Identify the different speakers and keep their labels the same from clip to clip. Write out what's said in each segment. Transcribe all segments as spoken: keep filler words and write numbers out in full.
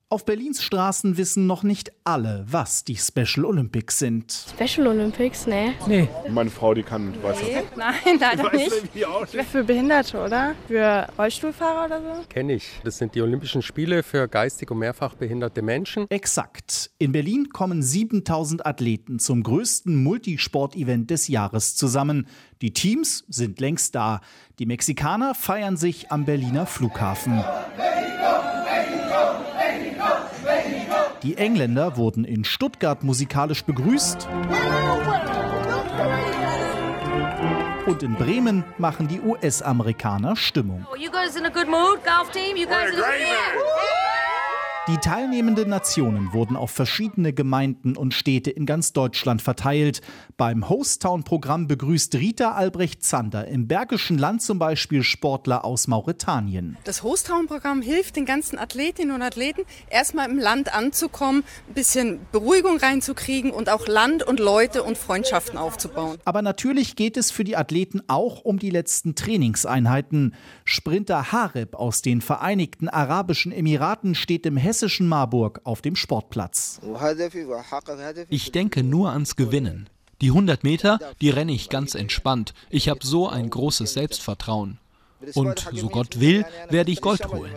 Speaker 1: Auf Berlins Straßen wissen noch nicht alle, was die Special Olympics sind.
Speaker 2: Special Olympics? Nee.
Speaker 3: Nee.
Speaker 4: Meine Frau, die kann, weiß das.
Speaker 5: Nee. Nein, leider nicht. nicht. Für Behinderte, oder? Für Rollstuhlfahrer oder so?
Speaker 3: Kenne ich. Das sind die Olympischen Spiele für geistig und mehrfach behinderte Menschen.
Speaker 1: Exakt. In Berlin kommen siebentausend Athleten zum größten Multisport-Event des Jahres zusammen. Die Teams sind längst da. Die Mexikaner feiern sich am Berliner Flughafen. Die Engländer wurden in Stuttgart musikalisch begrüßt. Und in Bremen machen die U S-Amerikaner Stimmung. Die teilnehmenden Nationen wurden auf verschiedene Gemeinden und Städte in ganz Deutschland verteilt. Beim Host-Town-Programm begrüßt Rita Albrecht-Zander im Bergischen Land zum Beispiel Sportler aus Mauretanien.
Speaker 5: Das Host-Town-Programm hilft den ganzen Athletinnen und Athleten, erstmal im Land anzukommen, ein bisschen Beruhigung reinzukriegen und auch Land und Leute und Freundschaften aufzubauen.
Speaker 1: Aber natürlich geht es für die Athleten auch um die letzten Trainingseinheiten. Sprinter Hareb aus den Vereinigten Arabischen Emiraten steht im hessischen Marburg auf dem Sportplatz.
Speaker 6: Ich denke nur ans Gewinnen. Die hundert Meter, die renne ich ganz entspannt. Ich habe so ein großes Selbstvertrauen. Und so Gott will, werde ich Gold holen.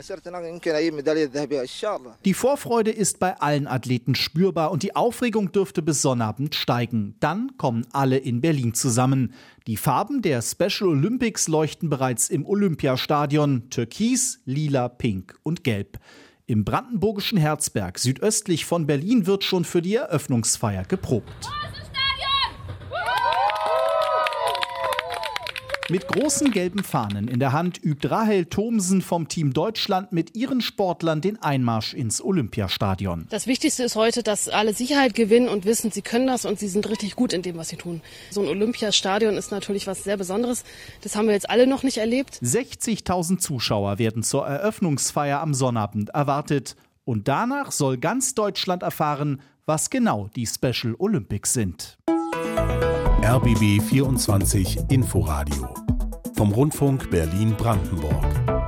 Speaker 1: Die Vorfreude ist bei allen Athleten spürbar und die Aufregung dürfte bis Sonnabend steigen. Dann kommen alle in Berlin zusammen. Die Farben der Special Olympics leuchten bereits im Olympiastadion: Türkis, Lila, Pink und Gelb. Im brandenburgischen Herzberg, südöstlich von Berlin, wird schon für die Eröffnungsfeier geprobt. Mit großen gelben Fahnen in der Hand übt Rahel Thomsen vom Team Deutschland mit ihren Sportlern den Einmarsch ins Olympiastadion.
Speaker 7: Das Wichtigste ist heute, dass alle Sicherheit gewinnen und wissen, sie können das und sie sind richtig gut in dem, was sie tun. So ein Olympiastadion ist natürlich was sehr Besonderes. Das haben wir jetzt alle noch nicht erlebt.
Speaker 1: sechzigtausend Zuschauer werden zur Eröffnungsfeier am Sonnabend erwartet. Und danach soll ganz Deutschland erfahren, was genau die Special Olympics sind.
Speaker 8: R B B vierundzwanzig Inforadio vom Rundfunk Berlin-Brandenburg.